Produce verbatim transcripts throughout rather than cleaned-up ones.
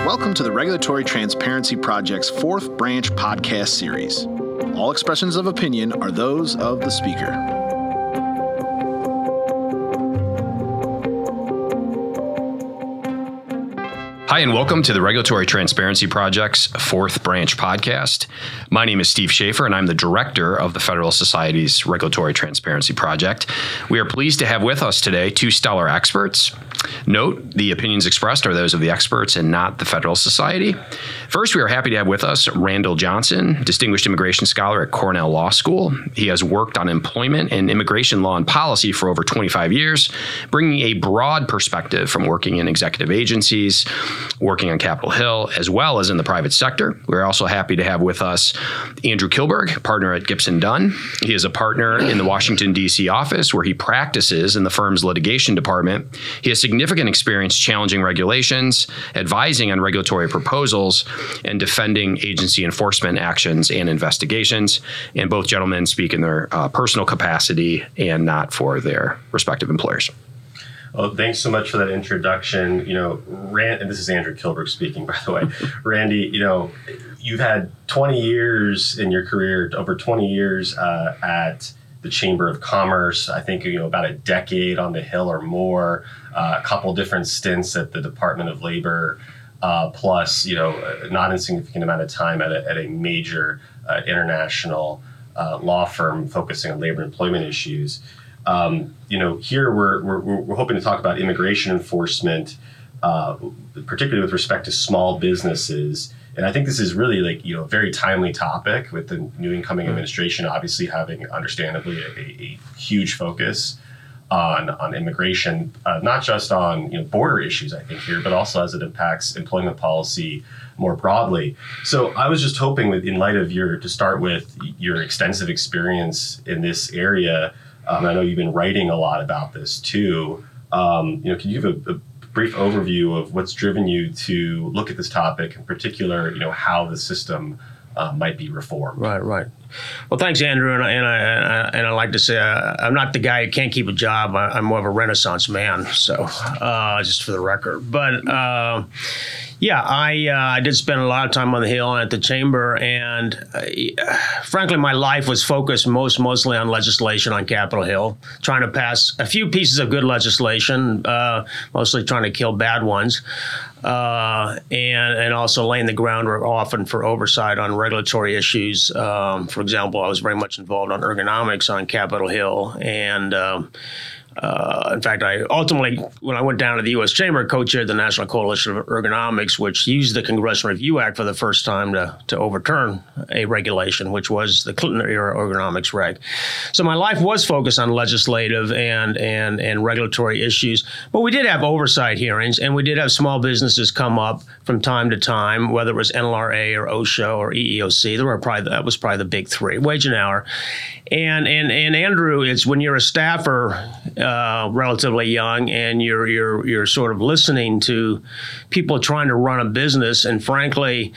Welcome to the Regulatory Transparency Project's fourth branch podcast series. All expressions of opinion are those of the speaker. Hi, and welcome to the Regulatory Transparency Project's fourth branch podcast. My name is Steve Schaefer, and I'm the director of the Federal Society's Regulatory Transparency Project. We are pleased to have with us today two stellar experts. Note, the opinions expressed are those of the experts and not the Federal Society. First, we are happy to have with us Randall Johnson, distinguished immigration scholar at Cornell Law School. He has worked on employment and immigration law and policy for over twenty-five years, bringing a broad perspective from working in executive agencies, working on Capitol Hill, as well as in the private sector. We're also happy to have with us Andrew Kilberg, partner at Gibson Dunn. He is a partner in the Washington, D C office, where he practices in the firm's litigation department. He has significant experience challenging regulations, advising on regulatory proposals, and defending agency enforcement actions and investigations. And both gentlemen speak in their uh, personal capacity and not for their respective employers. Well, thanks so much for that introduction. You know, Rand, and this is Andrew Kilberg speaking, by the way. Randy, you know, you've had twenty years in your career, over twenty years uh, at the Chamber of Commerce. I think, you know, about a decade on the Hill or more, uh, a couple different stints at the Department of Labor, uh, plus, you know, a not insignificant amount of time at a, at a major uh, international uh, law firm focusing on labor and employment issues. Um, you know, here we're, we're we're hoping to talk about immigration enforcement, uh, particularly with respect to small businesses. And I think this is really like, you know, a very timely topic with the new incoming administration obviously having, understandably, a, a huge focus on on immigration, uh, not just on, you know, border issues, I think, here, but also as it impacts employment policy more broadly. So I was just hoping, with, in light of your, to start with your extensive experience in this area. Um, I know you've been writing a lot about this too. Um, you know, can you give a, a brief overview of what's driven you to look at this topic, in particular, you know, how the system uh, might be reformed? Right, right. Well, thanks, Andrew. And I, and I, and I like to say uh, I'm not the guy who can't keep a job. I, I'm more of a Renaissance man. So, uh, just for the record. But uh, yeah, I uh, I did spend a lot of time on the Hill and at the Chamber, and uh, frankly, my life was focused most mostly on legislation on Capitol Hill, trying to pass a few pieces of good legislation, uh, mostly trying to kill bad ones. Uh, and and also laying the groundwork often for oversight on regulatory issues. Um, for example, I was very much involved on ergonomics on Capitol Hill, and um, uh, in fact, I ultimately, when I went down to the U S Chamber, co-chaired the National Coalition of Ergonomics, which used the Congressional Review Act for the first time to to overturn a regulation, which was the Clinton-era ergonomics reg. So my life was focused on legislative and and and regulatory issues, but we did have oversight hearings, and we did have small businesses come up from time to time, whether it was N L R A or OSHA or E E O C. There were probably that was probably the big three, wage and hour. And and and Andrew, it's when you're a staffer, uh, relatively young, and you're you're you're sort of listening to people trying to run a business, and frankly,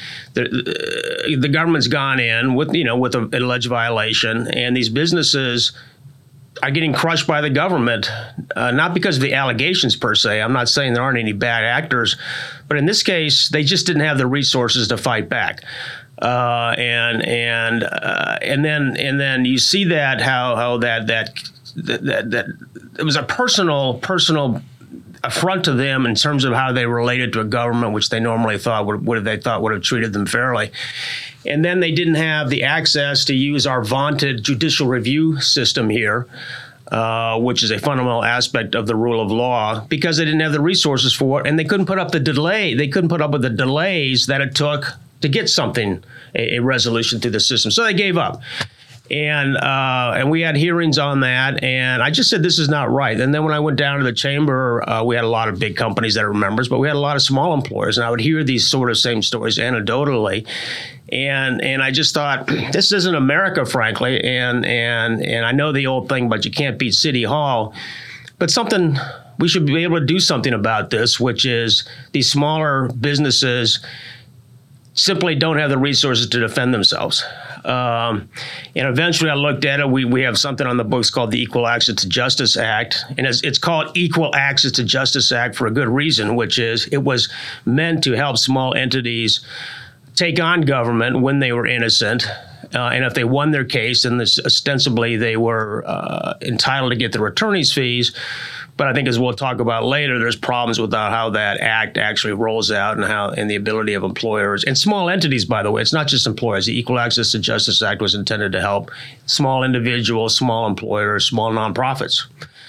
the the government's gone in with you know with a, an alleged violation, and these businesses are getting crushed by the government, uh, not because of the allegations per se. I'm not saying there aren't any bad actors, but in this case, they just didn't have the resources to fight back. Uh, and and uh, and then and then you see that how how that that that that it was a personal personal affront to them in terms of how they related to a government which they normally thought would, would they thought would have treated them fairly. And then they didn't have the access to use our vaunted judicial review system here, uh, which is a fundamental aspect of the rule of law, because they didn't have the resources for it, and they couldn't put up the delay. They couldn't put up with the delays that it took to get something, a, a resolution through the system. So they gave up. And uh, and we had hearings on that, and I just said, this is not right. And then when I went down to the Chamber, uh, we had a lot of big companies that were members, but we had a lot of small employers, and I would hear these sort of same stories anecdotally. And and I just thought, this isn't America, frankly. And and and I know the old thing, but you can't beat City Hall. But something, we should be able to do something about this, which is these smaller businesses simply don't have the resources to defend themselves. Um, and eventually I looked at it. We, we have something on the books called the Equal Access to Justice Act. And it's, it's called Equal Access to Justice Act for a good reason, which is it was meant to help small entities take on government when they were innocent. Uh, and if they won their case, then this, ostensibly they were uh, entitled to get their attorney's fees. But I think, as we'll talk about later, there's problems with how that act actually rolls out and how and the ability of employers and small entities, by the way. It's not just employers. The Equal Access to Justice Act was intended to help small individuals, small employers, small nonprofits.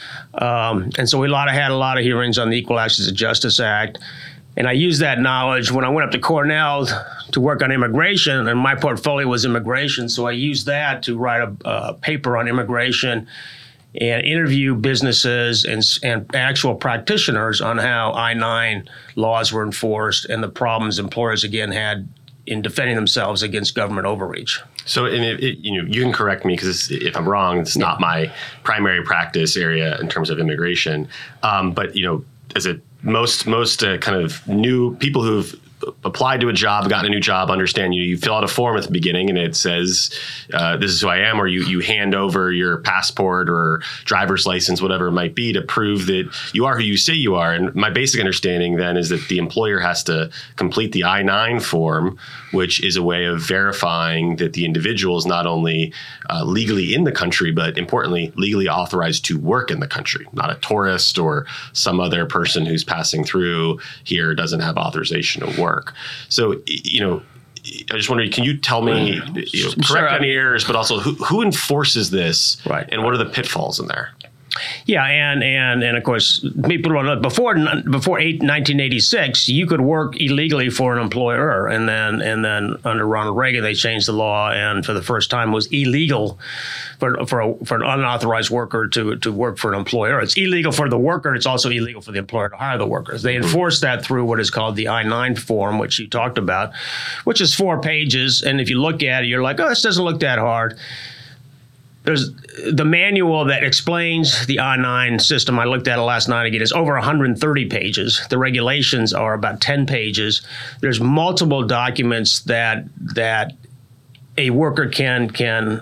Um, and so we a lot of, had a lot of hearings on the Equal Access to Justice Act. And I used that knowledge when I went up to Cornell to work on immigration, and my portfolio was immigration. So I used that to write a, a paper on immigration and interview businesses and, and actual practitioners on how I nine laws were enforced and the problems employers, again, had in defending themselves against government overreach. So, and it, it, you know, you can correct me because if I'm wrong, it's not my primary practice area in terms of immigration. Um, but, you know, as a most most uh, kind of new people who've applied to a job, gotten a new job, understand you, you fill out a form at the beginning and it says, uh, this is who I am, or you, you hand over your passport or driver's license, whatever it might be, to prove that you are who you say you are. And my basic understanding then is that the employer has to complete the I nine form, which is a way of verifying that the individual is not only uh, legally in the country, but importantly, legally authorized to work in the country, not a tourist or some other person who's passing through here doesn't have authorization to work. So, you know, I just wonder, can you tell me, you know, correct Sure. any errors, but also who, who enforces this, Right. and what are the pitfalls in there? Yeah, and and and of course, people don't know before before nineteen eighty-six, you could work illegally for an employer, and then and then under Ronald Reagan, they changed the law, and for the first time, it was illegal for for a, for an unauthorized worker to to work for an employer. It's illegal for the worker. It's also illegal for the employer to hire the workers. They enforced that through what is called the I nine form, which you talked about, which is four pages, and if you look at it, you're like, oh, this doesn't look that hard. There's the manual that explains the I nine system. I looked at it last night again. It's over one hundred thirty pages. The regulations are about ten pages. There's multiple documents that that a worker can can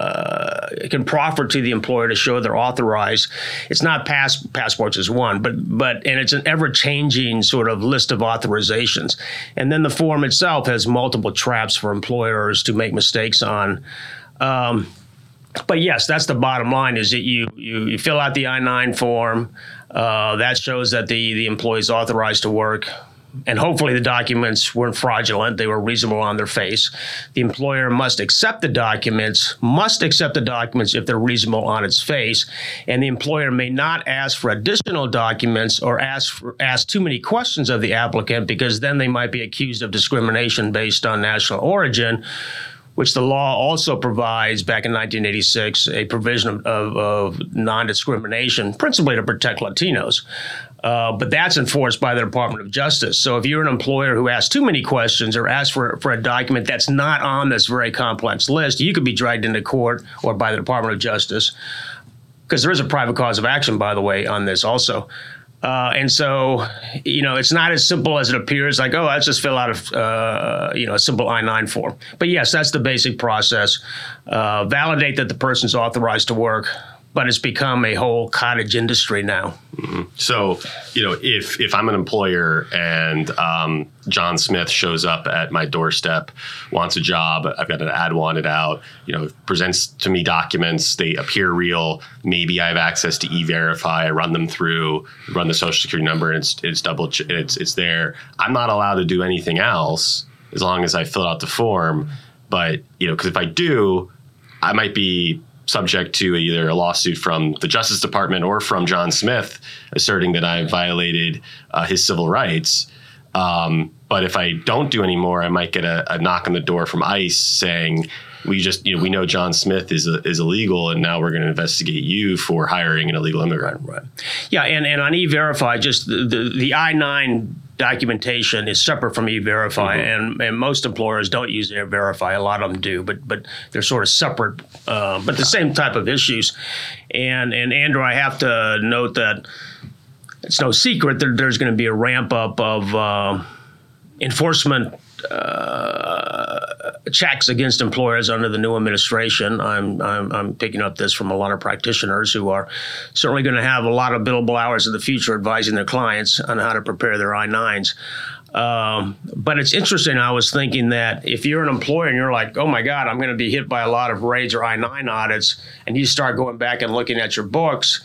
uh, can proffer to the employer to show they're authorized. It's not pass, passports is one, but but and it's an ever-changing sort of list of authorizations. And then the form itself has multiple traps for employers to make mistakes on. Um, But yes, that's the bottom line: is that you you, you fill out the I nine form. Uh, that shows that the the employee is authorized to work, and hopefully the documents weren't fraudulent; they were reasonable on their face. The employer must accept the documents, must accept the documents if they're reasonable on its face, and the employer may not ask for additional documents or ask for, ask too many questions of the applicant, because then they might be accused of discrimination based on national origin, which the law also provides back in nineteen eighty-six, a provision of, of, of non-discrimination, principally to protect Latinos. Uh, but that's enforced by the Department of Justice. So if you're an employer who asks too many questions or asks for, for a document that's not on this very complex list, you could be dragged into court or by the Department of Justice, because there is a private cause of action, by the way, on this also. Uh, and so, you know, it's not as simple as it appears, like, oh, let's just fill out a, uh, you know, a simple I nine form. But yes, that's the basic process. Uh, validate that the person's authorized to work, but it's become a whole cottage industry now. Mm-hmm. So, you know, if if I'm an employer and um, John Smith shows up at my doorstep, wants a job, I've got an ad wanted out, you know, presents to me documents, they appear real, maybe I have access to E-Verify, I run them through, run the social security number, and it's it's double, it's it's there. I'm not allowed to do anything else as long as I fill out the form. But, you know, because if I do, I might be subject to either a lawsuit from the Justice Department or from John Smith asserting that I violated uh, his civil rights. Um, but if I don't do anymore, I might get a, a knock on the door from ICE saying, we just, you know, we know John Smith is a, is illegal, and now we're going to investigate you for hiring an illegal immigrant. Right. Yeah, and, and on E-Verify, just the, the, the I nine documentation is separate from E-Verify, mm-hmm. and, and most employers don't use E-Verify. A lot of them do, but but they're sort of separate, uh, but the same type of issues. And and Andrew, I have to note that it's no secret that there's going to be a ramp up of uh, enforcement uh, checks against employers under the new administration. I'm, I'm I'm picking up this from a lot of practitioners who are certainly going to have a lot of billable hours in the future advising their clients on how to prepare their I nines. Um, but it's interesting. I was thinking that if you're an employer and you're like, oh my God, I'm going to be hit by a lot of raids or I nine audits, and you start going back and looking at your books,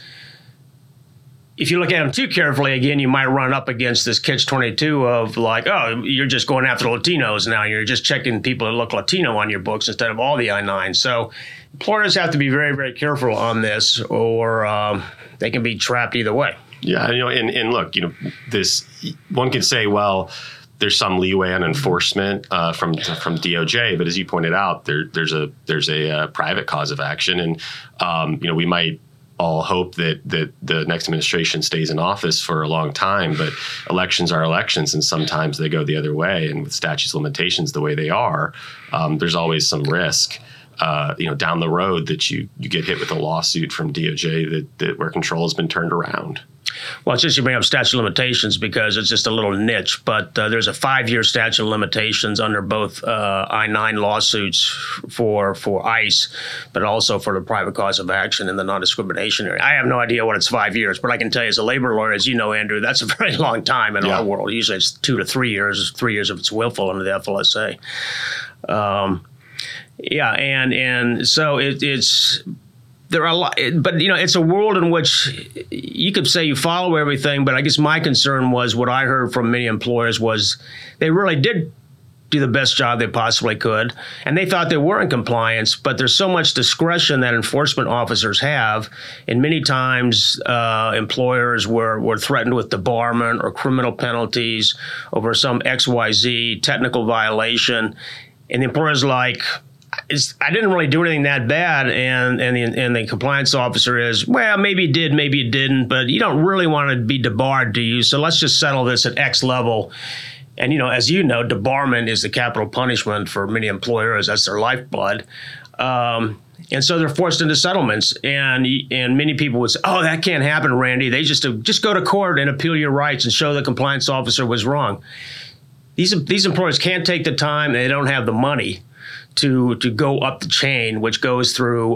if you look at them too carefully, again, you might run up against this catch twenty-two of like, oh, you're just going after Latinos now. You're just checking people that look Latino on your books instead of all the I nines. So employers have to be very, very careful on this, or um, they can be trapped either way. Yeah, you know, and, and look, you know, this one could say, well, there's some leeway on enforcement uh, from from D O J, but as you pointed out, there there's a there's a uh, private cause of action, and um, you know, we might all hope that that the next administration stays in office for a long time, but elections are elections, and sometimes they go the other way. And with statutes of limitations the way they are, um, there's always some risk. Uh, you know, down the road that you you get hit with a lawsuit from D O J that, that where control has been turned around. Well, it's just you bring up statute of limitations because it's just a little niche, but uh, there's a five-year statute of limitations under both uh, I nine lawsuits for for ICE, but also for the private cause of action in the non-discrimination area. I have no idea what it's five years, but I can tell you as a labor lawyer, as you know, Andrew, that's a very long time in yeah. our world. Usually it's two to three years, three years if it's willful under the F L S A. Um, yeah, and and so it, it's... There are a lot, but you know, it's a world in which you could say you follow everything. But I guess my concern was what I heard from many employers was they really did do the best job they possibly could, and they thought they were in compliance. But there's so much discretion that enforcement officers have, and many times uh, employers were were threatened with debarment or criminal penalties over some X Y Z technical violation, and the employer's like, It's, I didn't really do anything that bad, and and the, and the compliance officer is, well, maybe it did, maybe it didn't, but you don't really want to be debarred, do you? So let's just settle this at X level. And, you know, as you know, debarment is the capital punishment for many employers. That's their lifeblood. Um, and so they're forced into settlements. And and many people would say, oh, that can't happen, Randy. They just just go to court and appeal your rights and show the compliance officer was wrong. These these employers can't take the time. They don't have the money to to go up the chain, which goes through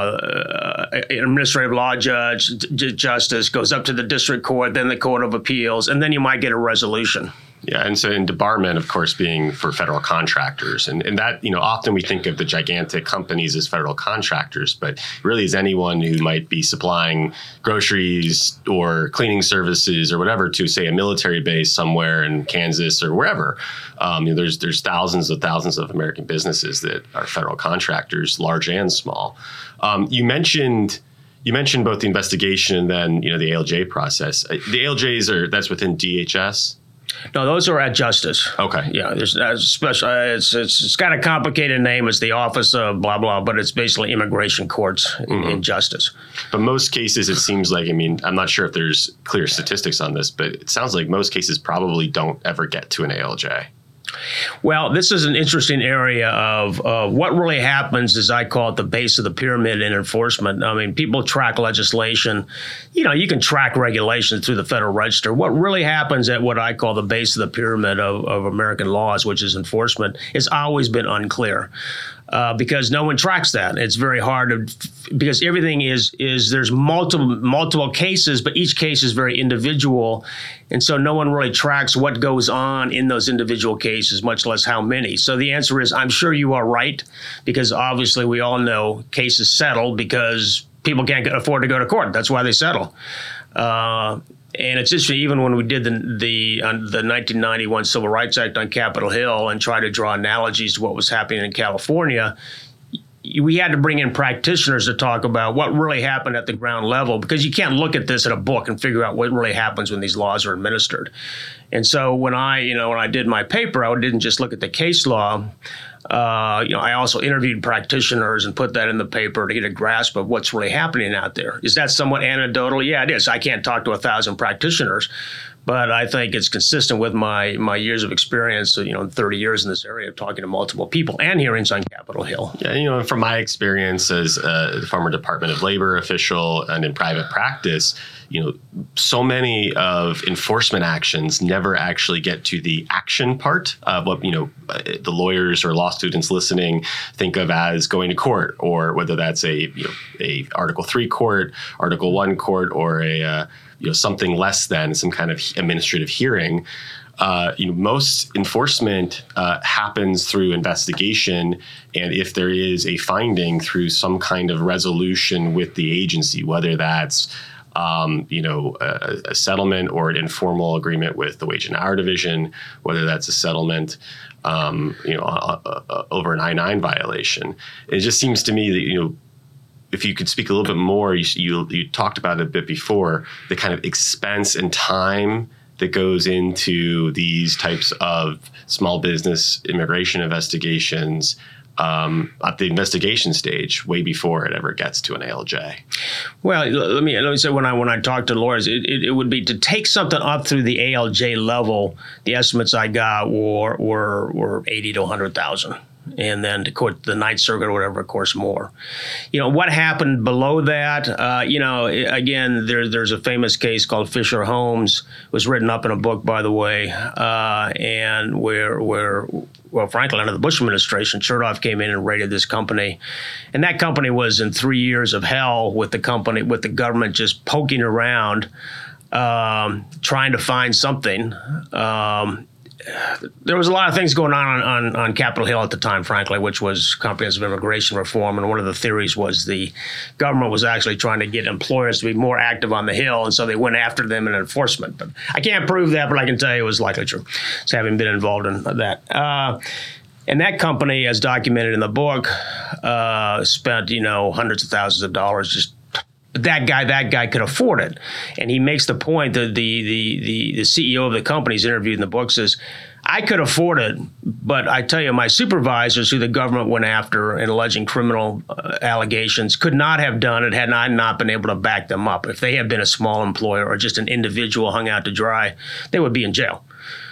uh, an administrative law judge, j- justice, goes up to the district court, then the court of appeals, and then you might get a resolution. Yeah, and so in debarment, of course, being for federal contractors, and, and that, you know, often we think of the gigantic companies as federal contractors, but really is anyone who might be supplying groceries or cleaning services or whatever to, say, a military base somewhere in Kansas or wherever. Um, you know, there's there's thousands of thousands of American businesses that are federal contractors, large and small. Um, you mentioned. You mentioned both the investigation and then, you know, the A L J process. The A L Js are that's within D H S. No, those are at Justice. Okay. Yeah, there's a special. Uh, it's, it's it's got a complicated name. It's the Office of blah blah, but it's basically immigration courts in, mm-hmm. in Justice. But most cases, it seems like. I mean, I'm not sure if there's clear statistics on this, but it sounds like most cases probably don't ever get to an A L J. Well, this is an interesting area of uh, what really happens, as I call it, the base of the pyramid in enforcement. I mean, people track legislation. You know, you can track regulations through the Federal Register. What really happens at what I call the base of the pyramid of, of American laws, which is enforcement, has always been unclear. Uh, because no one tracks that. It's very hard to, because everything is, is there's multiple multiple cases, but each case is very individual. And so no one really tracks what goes on in those individual cases, much less how many. So the answer is, I'm sure you are right, because obviously we all know cases settle because people can't afford to go to court. That's why they settle. Uh, And it's interesting, even when we did the the, uh, the nineteen ninety-one Civil Rights Act on Capitol Hill and tried to draw analogies to what was happening in California, we had to bring in practitioners to talk about what really happened at the ground level, because you can't look at this in a book and figure out what really happens when these laws are administered. And so when I, you know, when I did my paper, I didn't just look at the case law. Uh, you know, I also interviewed practitioners and put that in the paper to get a grasp of what's really happening out there. Is that somewhat anecdotal? Yeah, it is. I can't talk to a thousand practitioners, but I think it's consistent with my my years of experience, you know, thirty years in this area, talking to multiple people and hearings on Capitol Hill. Yeah, you know, from my experience as a former Department of Labor official and in private practice, you know, so many of enforcement actions never actually get to the action part of what, you know, the lawyers or law students listening think of as going to court, or whether that's a, you know, a Article three court, Article one court, or a, uh, you know, something less than some kind of administrative hearing. Uh, you know, most enforcement uh, happens through investigation, and if there is a finding, through some kind of resolution with the agency, whether that's um, you know a, a settlement or an informal agreement with the Wage and Hour Division, whether that's a settlement um, you know uh, uh, over an I nine violation. It just seems to me that, you know, if you could speak a little bit more, you, you you talked about it a bit before, the kind of expense and time that goes into these types of small business immigration investigations um, at the investigation stage, way before it ever gets to an A L J. Well, let me let me say, when I when I talk to lawyers, it, it, it would be to take something up through the A L J level. The estimates I got were were were eighty to a hundred thousand. And then to court, the Ninth Circuit or whatever, of course, more. You know, what happened below that, uh, you know, again, there, there's a famous case called Fisher Homes. It was written up in a book, by the way, uh, and where, where, well, frankly, under the Bush administration, Chertoff came in and raided this company. And that company was in three years of hell with the company, with the government just poking around, um, trying to find something. Um, There was a lot of things going on, on on Capitol Hill at the time, frankly, which was comprehensive immigration reform. And one of the theories was the government was actually trying to get employers to be more active on the Hill. And so they went after them in enforcement. But I can't prove that, but I can tell you it was likely true, so having been involved in that. Uh, and that company, as documented in the book, uh, spent, you know, hundreds of thousands of dollars just. But that guy, that guy could afford it. And he makes the point that the, the, the, the C E O of the company is interviewed in the book says, I could afford it, but I tell you, my supervisors who the government went after in alleging criminal uh, allegations could not have done it had I not been able to back them up. If they had been a small employer or just an individual hung out to dry, they would be in jail.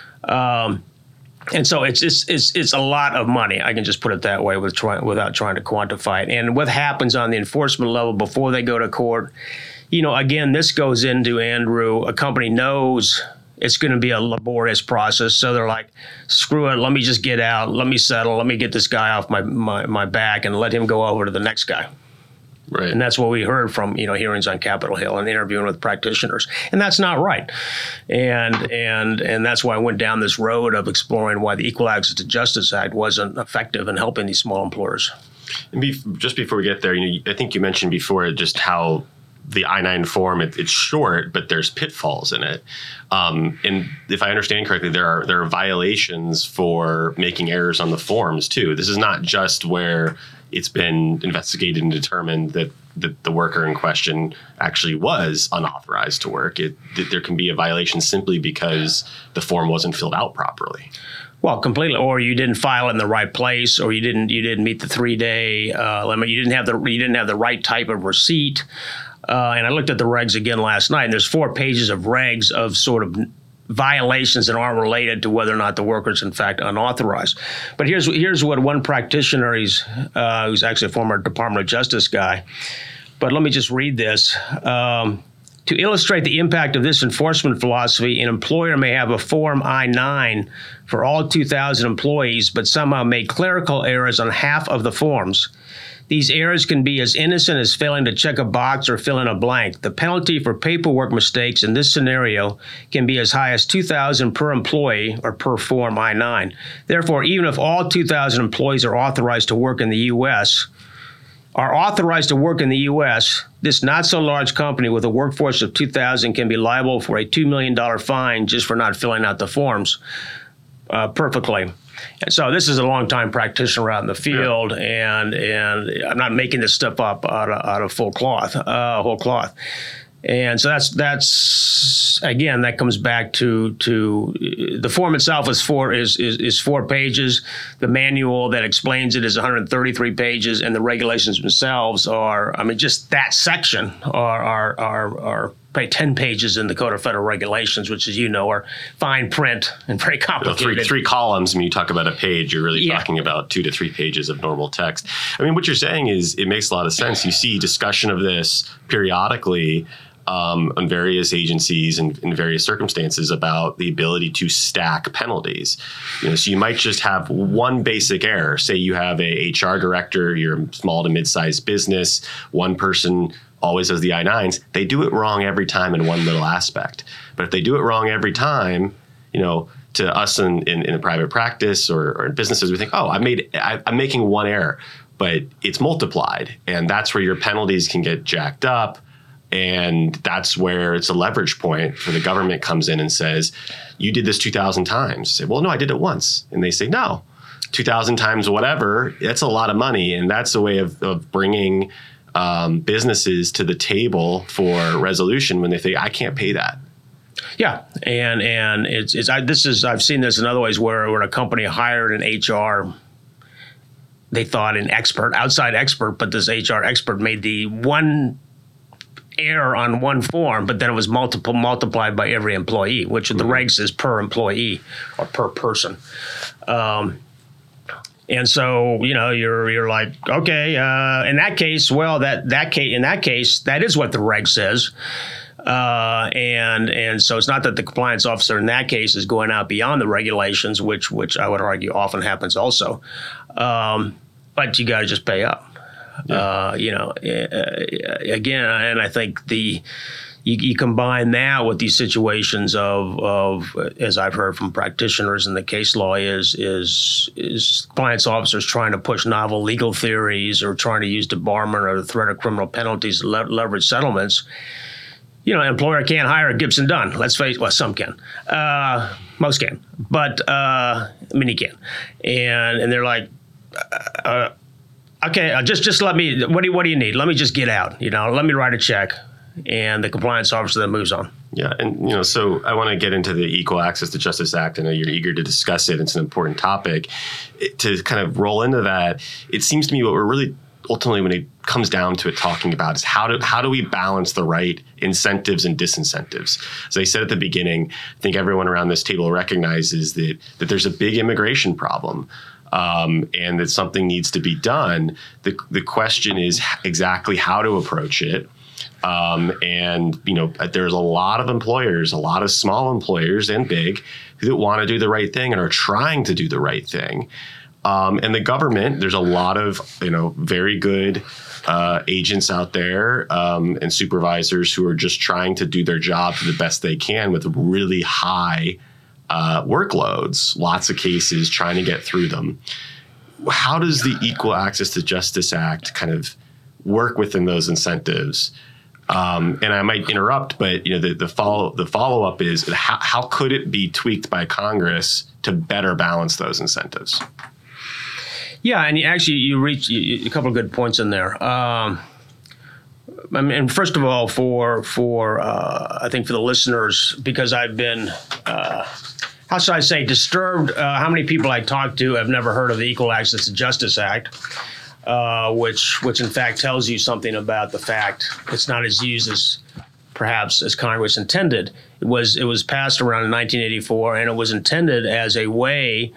Um, And so it's, it's it's it's a lot of money. I can just put it that way with try, without trying to quantify it. And what happens on the enforcement level before they go to court, you know, again, this goes into, Andrew, a company knows it's going to be a laborious process. So they're like, screw it, let me just get out, let me settle, let me get this guy off my, my, my back and let him go over to the next guy. Right. And that's what we heard from, you know, hearings on Capitol Hill and interviewing with practitioners. And that's not right. And and and that's why I went down this road of exploring why the Equal Access to Justice Act wasn't effective in helping these small employers. And be, just before we get there, you know, I think you mentioned before just how the I nine form, it, it's short, but there's pitfalls in it. Um, and if I understand correctly, there are there are violations for making errors on the forms too. This is not just where it's been investigated and determined that, that the worker in question actually was unauthorized to work. It, that there can be a violation simply because the form wasn't filled out properly. Well, completely. Or you didn't file it in the right place, or you didn't you didn't meet the three day uh, limit. You didn't have the you didn't have the right type of receipt. Uh, and I looked at the regs again last night, and there's four pages of regs of sort of violations that aren't related to whether or not the worker is in fact unauthorized. But here's here's what one practitioner, he's, uh, who's actually a former Department of Justice guy, but let me just read this. Um, to illustrate the impact of this enforcement philosophy, an employer may have a Form I nine for all two thousand employees, but somehow made clerical errors on half of the forms. These errors can be as innocent as failing to check a box or fill in a blank. The penalty for paperwork mistakes in this scenario can be as high as two thousand dollars per employee or per Form I nine. Therefore, even if all two thousand employees are authorized to work in the U S, are authorized to work in the U S, this not-so-large company with a workforce of two thousand can be liable for a two million dollars fine just for not filling out the forms uh, perfectly. And so this is a long-time practitioner out in the field, yeah. and and I'm not making this stuff up out of, out of full cloth, uh, whole cloth. And so that's that's again that comes back to to the form itself is four is, is is four pages. The manual that explains it is one hundred thirty-three pages, and the regulations themselves are, I mean, just that section are are are, are probably ten pages in the Code of Federal Regulations, which, as you know, are fine print and very complicated. You know, three, three columns. When you talk about a page, you're really yeah. talking about two to three pages of normal text. I mean, what you're saying is it makes a lot of sense. You see discussion of this periodically. um, on various agencies and in various circumstances about the ability to stack penalties. You know, so you might just have one basic error. Say you have a H R director, you're a small to mid-sized business, one person always does the I nines. They do it wrong every time in one little aspect. But if they do it wrong every time, you know, to us in, in, in a private practice or, or in businesses, we think, oh, I made, I, I'm making one error, but it's multiplied. And that's where your penalties can get jacked up. And that's where it's a leverage point for the government comes in and says, you did this two thousand times. Say, well, no, I did it once. And they say, no, two thousand times whatever, that's a lot of money. And that's a way of, of bringing um, businesses to the table for resolution when they think, I can't pay that. Yeah, and and it's, it's I, this is I've seen this in other ways where, where a company hired an H R, they thought an expert, outside expert, but this H R expert made the one error on one form, but then it was multiple multiplied by every employee, which the regs is per employee or per person. Um, and so, you know, you're you're like, okay, uh, in that case, well, that that case in that case, that is what the reg says. Uh, and and so it's not that the compliance officer in that case is going out beyond the regulations, which which I would argue often happens also. Um, but you got to just pay up. Yeah. Uh, you know, uh, again, and I think the you, you combine that with these situations of of as I've heard from practitioners in the case law is is is compliance officers trying to push novel legal theories or trying to use debarment or the threat of criminal penalties to le- leverage settlements. You know, an employer can't hire a Gibson Dunn. Let's face, well, some can, uh, most can, but uh, many can, and and they're like, uh, okay, uh, just just let me. What do you, what do you need? Let me just get out. You know, let me write a check, and the compliance officer then moves on. Yeah, and you know, so I want to get into the Equal Access to Justice Act. I know you're eager to discuss it. It's an important topic. It, to kind of roll into that, it seems to me what we're really ultimately, when it comes down to it, talking about is how do how do we balance the right incentives and disincentives? As I said at the beginning, I think everyone around this table recognizes that that there's a big immigration problem, um, and that something needs to be done. The the question is exactly how to approach it. Um, and you know, there's a lot of employers, a lot of small employers and big, that want to do the right thing and are trying to do the right thing. Um, and the government, there's a lot of, you know, very good uh, agents out there um, and supervisors who are just trying to do their job to the best they can with really high uh, workloads, lots of cases, trying to get through them. How does the Equal Access to Justice Act kind of work within those incentives? Um, and I might interrupt, but you know, the, the follow the follow up is how, how could it be tweaked by Congress to better balance those incentives? Yeah, and actually, you reach a couple of good points in there. Um, I mean, first of all, for for uh, I think for the listeners, because I've been, uh, how should I say, disturbed. Uh, how many people I talk to have never heard of the Equal Access to Justice Act, uh, which which in fact tells you something about the fact it's not as used as perhaps as Congress intended. It was it was passed around in nineteen eighty-four, and it was intended as a way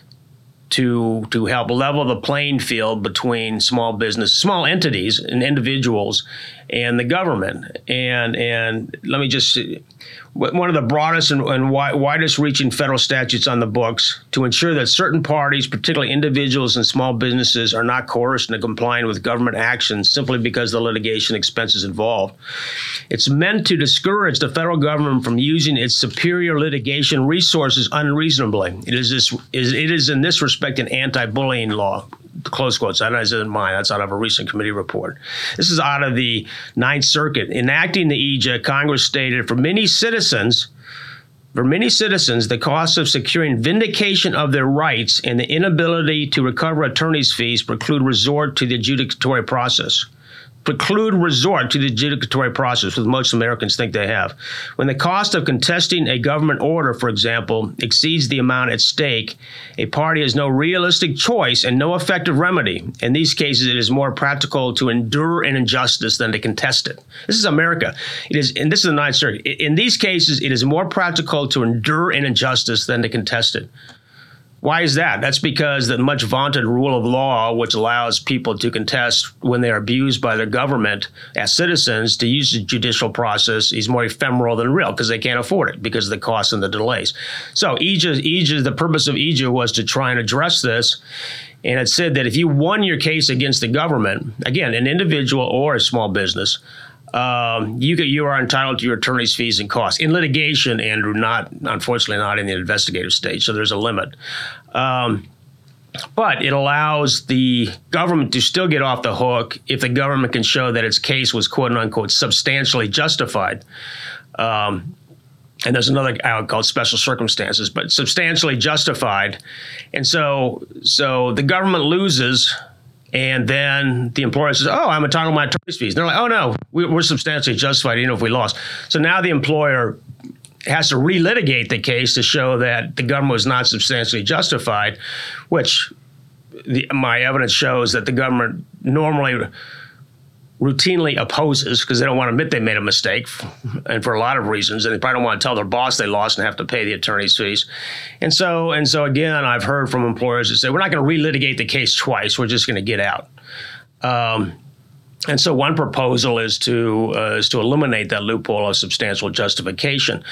to to help level the playing field between small business, small entities and individuals and the government. And and let me just, one of the broadest and, and widest reaching federal statutes on the books to ensure that certain parties, particularly individuals and small businesses, are not coerced into complying with government actions simply because of the litigation expenses involved. It's meant to discourage the federal government from using its superior litigation resources unreasonably. It is this is it is in this respect an anti-bullying law. Close quotes. That isn't mine. That's out of a recent committee report. This is out of the Ninth Circuit. Enacting the E J, Congress stated, for many citizens, for many citizens, the cost of securing vindication of their rights and the inability to recover attorney's fees preclude resort to the adjudicatory process. Preclude resort to the adjudicatory process, which most Americans think they have. When the cost of contesting a government order, for example, exceeds the amount at stake, a party has no realistic choice and no effective remedy. In these cases, it is more practical to endure an injustice than to contest it. This is America. It is, and this is the Ninth Circuit. In these cases, it is more practical to endure an injustice than to contest it. Why is that? That's because the much vaunted rule of law, which allows people to contest when they're abused by their government as citizens to use the judicial process, is more ephemeral than real because they can't afford it because of the costs and the delays. So E J A, E J A, the purpose of E J A was to try and address this. And it said that if you won your case against the government, again, an individual or a small business, Um, you get, you are entitled to your attorney's fees and costs. In litigation, Andrew, not unfortunately not in the investigative stage, so there's a limit. Um, but it allows the government to still get off the hook if the government can show that its case was quote unquote substantially justified. Um, and there's another out called special circumstances, but substantially justified. And so, so the government loses. And then the employer says, oh, I'm entitled to my attorney's fees. And they're like, oh, no, we're substantially justified, even if we lost. So now the employer has to relitigate the case to show that the government was not substantially justified, which the, my evidence shows that the government normally routinely opposes because they don't want to admit they made a mistake, and for a lot of reasons, and they probably don't want to tell their boss they lost and have to pay the attorney's fees. And so, and so again, I've heard from employers that say, we're not going to relitigate the case twice, we're just going to get out. Um, and so one proposal is to uh, is to eliminate that loophole of substantial justification.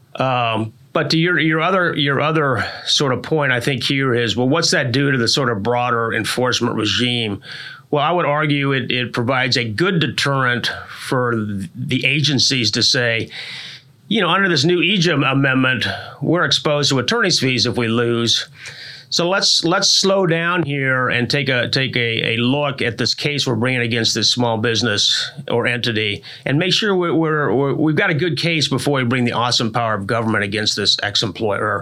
Um, but to your your other your other sort of point, I think here is, well, what's that do to the sort of broader enforcement regime? Well, I would argue it, it provides a good deterrent for the agencies to say, you know, under this new E J A amendment, we're exposed to attorney's fees if we lose. So let's let's slow down here and take a take a, a look at this case we're bringing against this small business or entity, and make sure we're, we're, we're we've got a good case before we bring the awesome power of government against this ex-employer.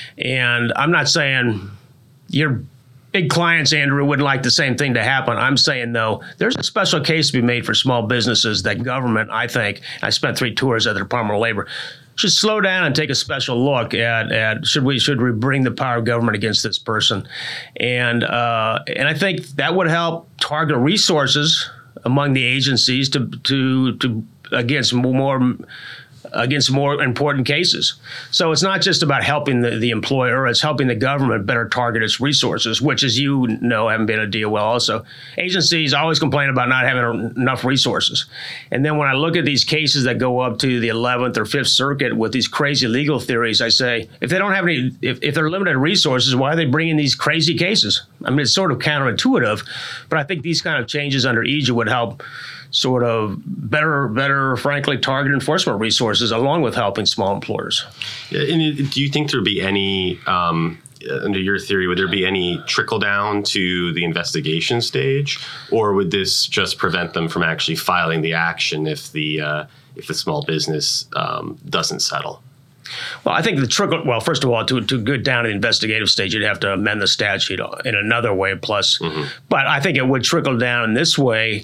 And I'm not saying your big clients, Andrew, wouldn't like the same thing to happen. I'm saying, though, there's a special case to be made for small businesses that government, I think, I spent three tours at the Department of Labor, should slow down and take a special look at, at should we should we bring the power of government against this person. And uh, and I think that would help target resources among the agencies to to to against more against more important cases. So it's not just about helping the, the employer, it's helping the government better target its resources, which, as you know, haven't been a deal well also. Agencies always complain about not having enough resources. And then when I look at these cases that go up to the eleventh or fifth Circuit with these crazy legal theories, I say, if they don't have any, if, if they're limited resources, why are they bringing these crazy cases? I mean, it's sort of counterintuitive, but I think these kind of changes under E J A would help sort of better, better, frankly, target enforcement resources along with helping small employers. Yeah, and do you think there'd be any, um, under your theory, would there be any trickle down to the investigation stage, or would this just prevent them from actually filing the action if the uh, if the small business um, doesn't settle? Well, I think the trickle, well, first of all, to, to go down to the investigative stage, you'd have to amend the statute in another way plus. Mm-hmm. But I think it would trickle down in this way.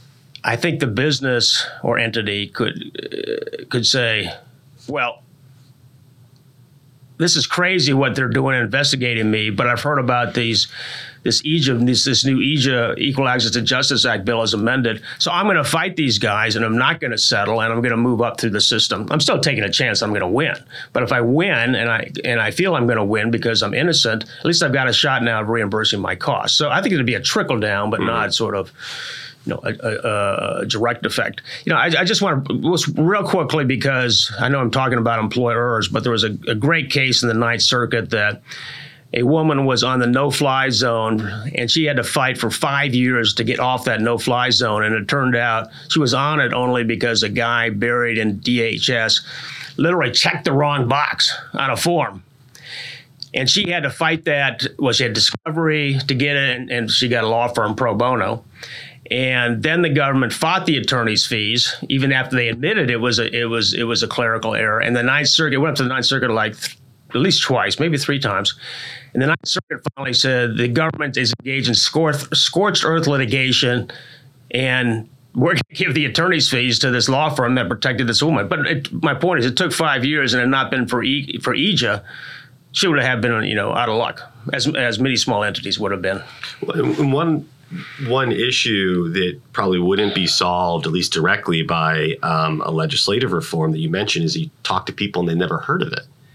I think the business or entity could uh, could say, well, this is crazy what they're doing investigating me, but I've heard about these this E J A, this, this new E J A Equal Access to Justice Act bill is amended. So I'm going to fight these guys, and I'm not going to settle, and I'm going to move up through the system. I'm still taking a chance I'm going to win. But if I win, and I and I feel I'm going to win because I'm innocent, at least I've got a shot now of reimbursing my costs. So I think it'd be a trickle down, but mm-hmm. not sort of, you know, a, a, a direct effect. You know, I, I just want to real quickly, because I know I'm talking about employers, but there was a, a great case in the Ninth Circuit that a woman was on the no-fly zone, and she had to fight for five years to get off that no-fly zone. And it turned out she was on it only because a guy buried in D H S literally checked the wrong box on a form. And she had to fight that. Well, she had discovery to get it, and, and she got a law firm pro bono. And then the government fought the attorney's fees, even after they admitted it was a it was it was a clerical error. And the Ninth Circuit went up to the Ninth Circuit like th- at least twice, maybe three times. And the Ninth Circuit finally said the government is engaged in scorched, scorched earth litigation, and we're going to give the attorney's fees to this law firm that protected this woman. But it, my point is, it took five years, and it had not been for e, for E J A, she would have been, you know, out of luck, as as many small entities would have been. One one issue that probably wouldn't be solved, at least directly, by um, a legislative reform that you mentioned is you talk to people and they never heard of it.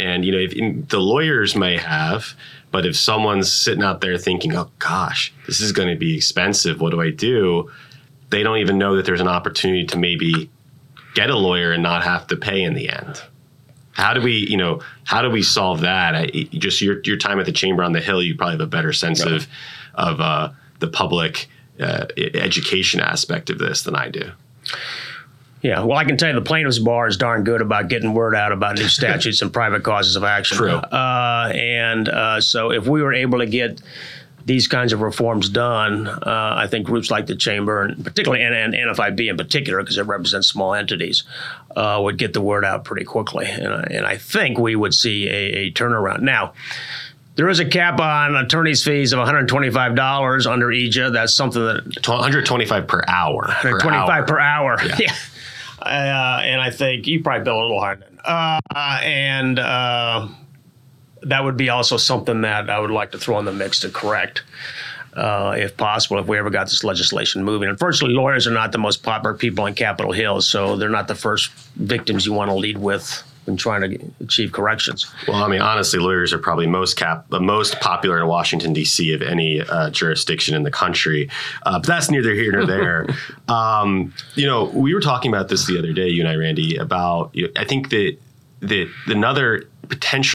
And, you know, if, the lawyers may have, but if someone's sitting out there thinking, oh, gosh, this is going to be expensive, what do I do? They don't even know that there's an opportunity to maybe get a lawyer and not have to pay in the end. How do we, you know, how do we solve that? I, just your your time at the Chamber on the Hill, you probably have a better sense yeah. of of uh, the public uh, education aspect of this than I do. Yeah, well, I can tell you the plaintiff's bar is darn good about getting word out about new statutes and private causes of action. True. Uh, and uh, so if we were able to get these kinds of reforms done, uh, I think groups like the Chamber, and particularly and, and N F I B in particular, because it represents small entities, uh, would get the word out pretty quickly. And, uh, and I think we would see a, a turnaround. Now, there is a cap on attorney's fees of one hundred twenty-five dollars under E J A. That's something that... one hundred twenty-five dollars per hour. one hundred twenty-five dollars per hour. Yeah. yeah. Uh, and I think you probably bill a little higher than that. Uh, and uh, that would be also something that I would like to throw in the mix to correct, uh, if possible, if we ever got this legislation moving. Unfortunately, lawyers are not the most popular people on Capitol Hill, so they're not the first victims you want to lead with when trying to achieve corrections. Well, I mean, honestly, lawyers are probably most cap, the most popular in Washington, D C of any uh, jurisdiction in the country. Uh, but that's neither here nor there. um, you know, we were talking about this the other day, you and I, Randy, about, you know, I think that, that another potential